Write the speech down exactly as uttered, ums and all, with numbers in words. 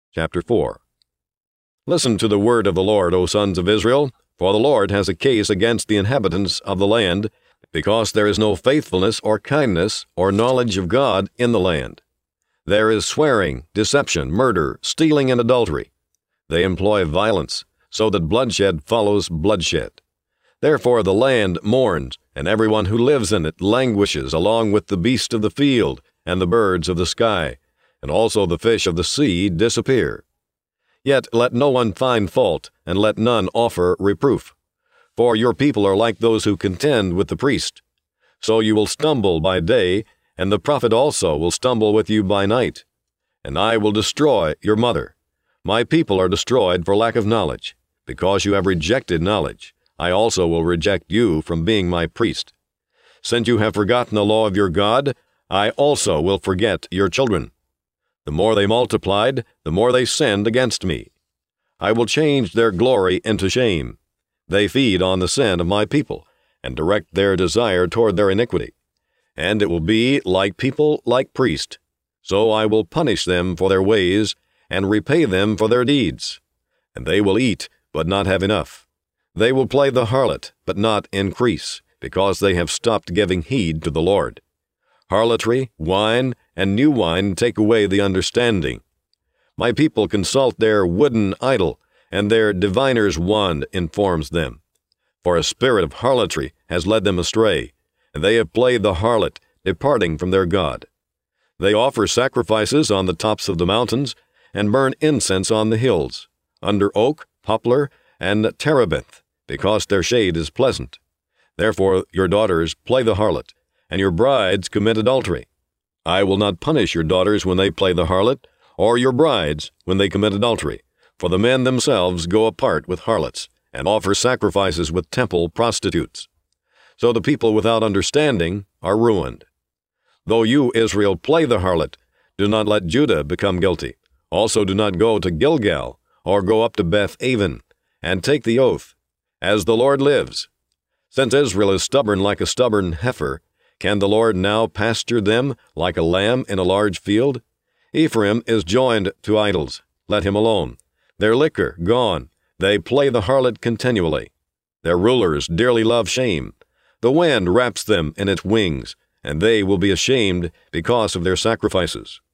Chapter four. Listen to the word of the Lord, O sons of Israel, for the Lord has a case against the inhabitants of the land, because there is no faithfulness or kindness or knowledge of God in the land. There is swearing, deception, murder, stealing, and adultery. They employ violence, so that bloodshed follows bloodshed. Therefore the land mourns, and everyone who lives in it languishes, along with the beasts of the field and the birds of the sky, and also the fish of the sea disappear. Yet let no one find fault, and let none offer reproof. For your people are like those who contend with the priest. So you will stumble by day, and the prophet also will stumble with you by night. And I will destroy your mother. My people are destroyed for lack of knowledge. Because you have rejected knowledge, I also will reject you from being my priest. Since you have forgotten the law of your God, I also will forget your children. The more they multiplied, the more they sinned against me. I will change their glory into shame. They feed on the sin of my people, and direct their desire toward their iniquity. And it will be like people like priests. So I will punish them for their ways, and repay them for their deeds. And they will eat, but not have enough. They will play the harlot, but not increase, because they have stopped giving heed to the Lord. Harlotry, wine, and new wine take away the understanding. My people consult their wooden idol, and their diviner's wand informs them. For a spirit of harlotry has led them astray, and they have played the harlot, departing from their God. They offer sacrifices on the tops of the mountains, and burn incense on the hills, under oak, poplar, and terebinth, because their shade is pleasant. Therefore your daughters play the harlot, and your brides commit adultery. I will not punish your daughters when they play the harlot, or your brides when they commit adultery, for the men themselves go apart with harlots, and offer sacrifices with temple prostitutes. So the people without understanding are ruined. Though you, Israel, play the harlot, do not let Judah become guilty. Also do not go to Gilgal, or go up to Beth-aven, and take the oath, as the Lord lives. Since Israel is stubborn like a stubborn heifer, can the Lord now pasture them like a lamb in a large field? Ephraim is joined to idols. Let him alone. Their liquor gone. They play the harlot continually. Their rulers dearly love shame. The wind wraps them in its wings, and they will be ashamed because of their sacrifices.